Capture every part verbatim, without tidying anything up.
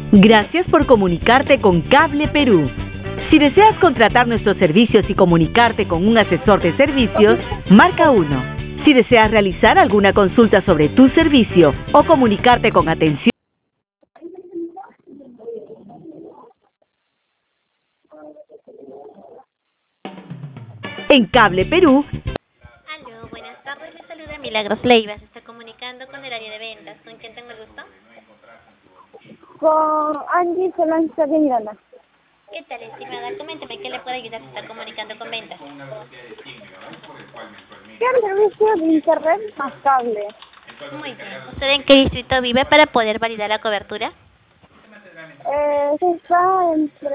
Gracias por comunicarte con Cable Perú. Si deseas contratar nuestros servicios y comunicarte con un asesor de servicios, marca uno. Si deseas realizar alguna consulta sobre tu servicio o comunicarte con atención en Cable Perú. Aló, buenas tardes, le saluda Milagros Leiva, se está comunicando con el área de ventas. ¿Con quién tengo el gusto? Con Angie Solange de Miranda. ¿Qué tal, estimada? Coménteme, ¿qué le puede ayudar si está comunicando con ventas? ¿Qué servicio de internet más cable? Muy bien. ¿Usted en qué distrito vive para poder validar la cobertura? Eh, está entre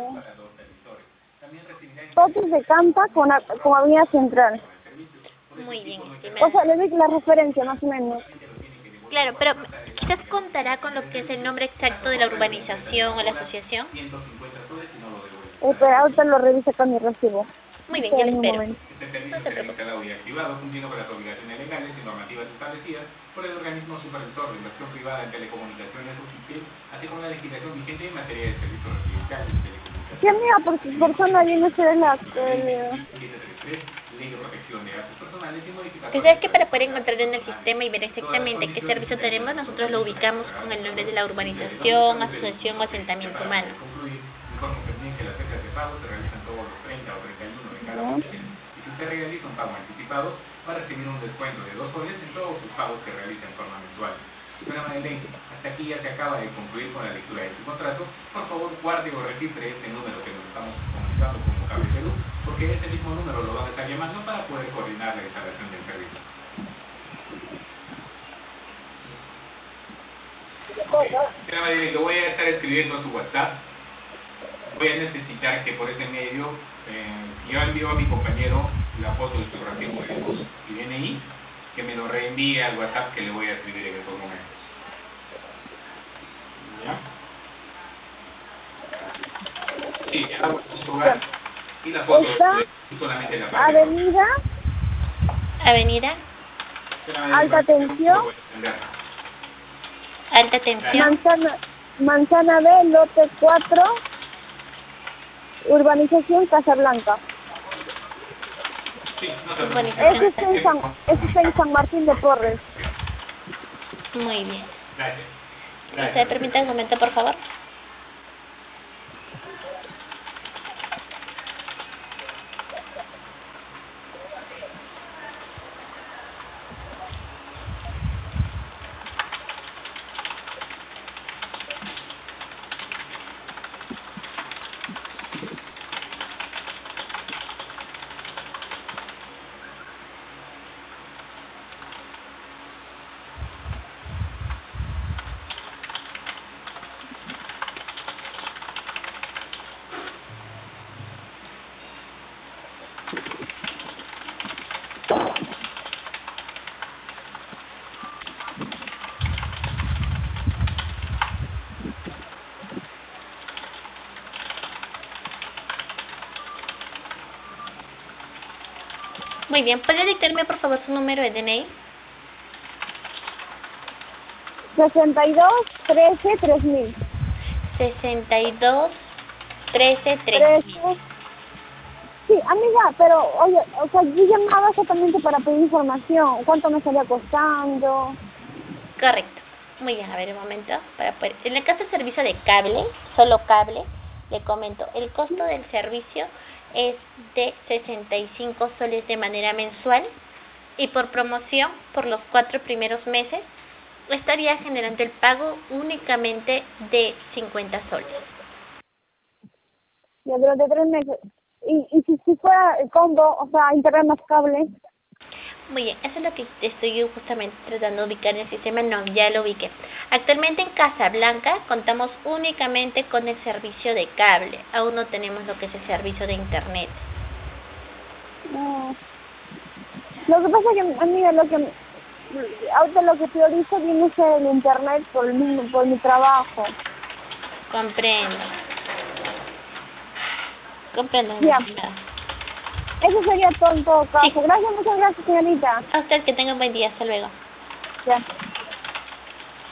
Totos de Campa con, con Avenida Central. Muy bien, estimada. O sea, le doy la referencia más o menos. Claro, pero quizás contará con lo que es el nombre exacto de la urbanización o la asociación. Eh, pero ahorita lo reviso con mi recibo. Muy bien, yo le espero. Este servicio será instalado y activado cumpliendo con las obligaciones legales y normativas establecidas por el organismo supervisor de inversión privada en telecomunicaciones o S I T E, así como la legislación vigente en materia de servicios residenciales y telecomunicaciones. ¿Qué amiga por su persona viene a ser la... Eh, Ley de protección de datos personales y modificación. Pues es que para poder encontrar en el sistema y ver exactamente qué servicio tenemos, nosotros lo ubicamos con el nombre de la urbanización, asociación o asentamiento humano. Informo también que las fechas de pago se realizan todos los treinta o treinta y uno de cada mes. Y si usted realiza un pago anticipado, va a recibir un descuento de dos soles en todos sus pagos que realiza en forma mensual. Señora Madeleine, hasta aquí ya se acaba de concluir con la lectura de su contrato. Por favor, guarde o registre este número que nos estamos comunicando como Cable Perú, porque este mismo número lo van a estar llamando para poder coordinar la instalación del servicio. Señora Madeleine, lo voy a estar escribiendo a su WhatsApp. Voy a necesitar que por ese medio, eh, yo envío a mi compañero la foto de su recibo de luz y D N I, que me lo reenvíe al WhatsApp que le voy a escribir en estos momentos. ¿Ya? Sí, ya la su hogar y la foto de solamente la parte. Avenida. Avenida. Alta Tensión. Alta tensión. Manzana, Manzana B, lote cuatro. Urbanización Casablanca. Sí, no se Urbanización. Ese está en San, ese está en San Martín de Porres. Muy bien. Gracias. ¿Usted me permite un momento, por favor? Muy bien, ¿podría dictarme por favor su número de D N I? sesenta y dos, trece, tres mil. sesenta y dos, trece, tres trece. mil. Sí, amiga, pero, oye, o sea, yo llamaba exactamente para pedir información. ¿Cuánto me estaría costando? Correcto. Muy bien, a ver un momento. Para poder... En el caso del servicio de cable, solo cable, le comento, el costo del servicio es de sesenta y cinco soles de manera mensual y por promoción, por los cuatro primeros meses, estaría generando el pago únicamente de cincuenta soles. Ya durante tres meses. Y, y si, si fuera el combo, o sea, internet más cable. Muy bien, eso es lo que estoy justamente tratando de ubicar en el sistema. No, ya lo ubiqué. Actualmente en Casablanca contamos únicamente con el servicio de cable. Aún no tenemos lo que es el servicio de internet. No. Lo que pasa es que, amiga, lo que ahorita lo que priorizo viene a ser el internet por el mismo, por mi trabajo. Comprendo. Comprendo. Ya. Nada. Eso sería todo en todo caso. Sí. Gracias, muchas gracias, señorita. A usted que tenga un buen día. Hasta luego. Ya.